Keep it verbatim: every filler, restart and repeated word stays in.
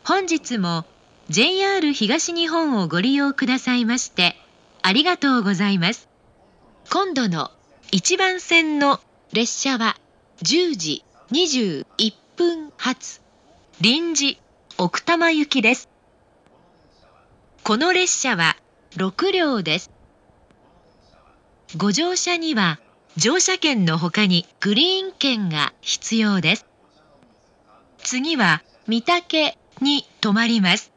本日も ジェイアール 東日本をご利用くださいましてありがとうございます。今度のいちばん線の列車はじゅうじにじゅういっぷん発臨時奥多摩行きです。この列車はろくりょうです。ご乗車には乗車券の他にグリーン券が必要です。次は御嶽に停まります。